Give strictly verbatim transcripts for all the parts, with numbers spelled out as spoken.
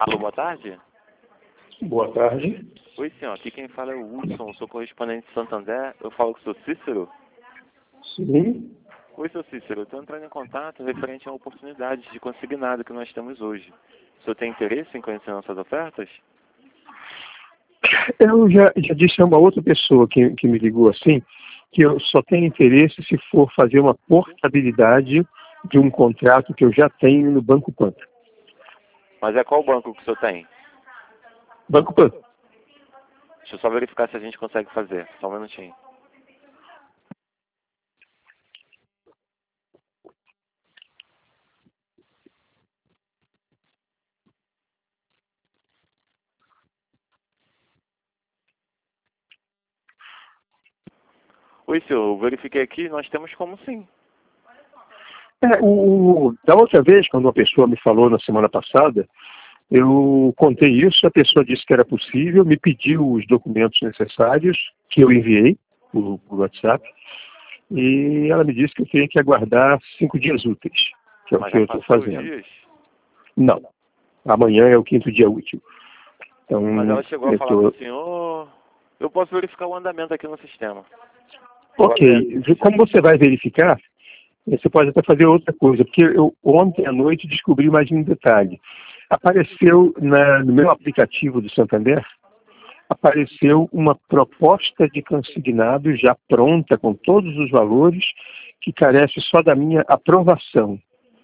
Alô, boa tarde. Boa tarde. Oi, senhor. Aqui quem fala é o Hudson, sou correspondente de Santo André. Eu falo com o senhor Cícero. Sim. Oi, senhor Cícero. Eu estou entrando em contato referente a oportunidades de consignado que nós temos hoje. O senhor tem interesse em conhecer nossas ofertas? Eu já, já disse a uma outra pessoa que, que me ligou assim, que eu só tenho interesse se for fazer uma portabilidade de um contrato que eu já tenho no Banco Pan. Mas é qual banco que o senhor tem? Banco Pan. Deixa eu só verificar se a gente consegue fazer. Só um minutinho. Oi, senhor. Eu verifiquei aqui, nós temos como sim. É, o, o- da outra vez, quando uma pessoa me falou na semana passada, eu contei isso, a pessoa disse que era possível, me pediu os documentos necessários, que eu enviei por, por WhatsApp, e ela me disse que eu tenho que aguardar cinco dias úteis, que é o Mas que já eu estou passou os fazendo. dias? Não, amanhã é o quinto dia útil. Então, Mas ela chegou a eu falar tô... com o senhor... Eu posso verificar o andamento aqui no sistema. Ok, como você vai verificar, você pode até fazer outra coisa, porque eu ontem à noite descobri mais um detalhe. Apareceu na, no meu aplicativo do Santander, apareceu uma proposta de consignado já pronta, com todos os valores, que carece só da minha aprovação.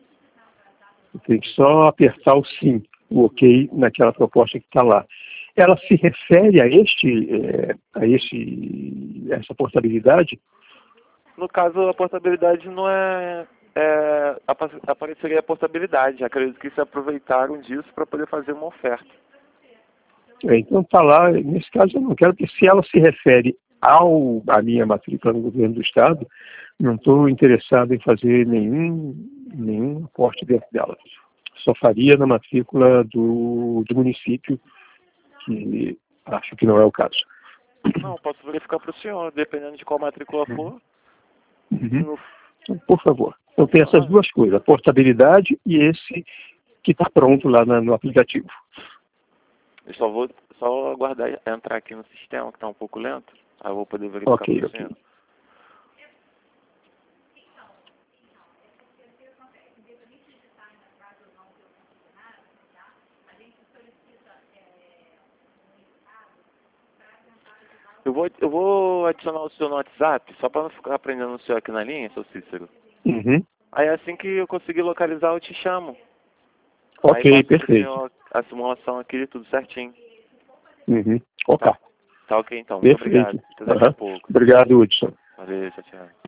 Eu tenho que só apertar o sim, o ok naquela proposta que está lá. Ela se refere a este, eh, a este, essa portabilidade? No caso, a portabilidade não é... é apa- apareceria a portabilidade. Acredito que se aproveitaram disso para poder fazer uma oferta. É, então está lá, nesse caso eu não quero, porque se ela se refere ao, à minha matrícula no governo do Estado, não estou interessado em fazer nenhum, nenhum aporte dentro dela. Só faria na matrícula do, do município, que acho que não é o caso. Não, posso verificar para o senhor, dependendo de qual matrícula for. Uhum. No... Então, por favor. Então tem essas Ah, duas coisas, a portabilidade e esse que está pronto lá na, no aplicativo. eu só vou só aguardar entrar aqui no sistema, que está um pouco lento. Aí eu vou poder verificar Ok, para o ok. senhor. Eu vou, eu vou adicionar o senhor no WhatsApp, só para não ficar aprendendo o senhor aqui na linha, seu Cícero. Uhum. Aí assim que eu conseguir localizar, eu te chamo. Aí Ok, passo pro perfeito. senhor a simulação aqui, tudo certinho. Uhum. Ok, Tá, tá ok então, muito perfeito. obrigado. Até daqui a Uhum. pouco. Obrigado, Hudson. Valeu, tchau, tchau.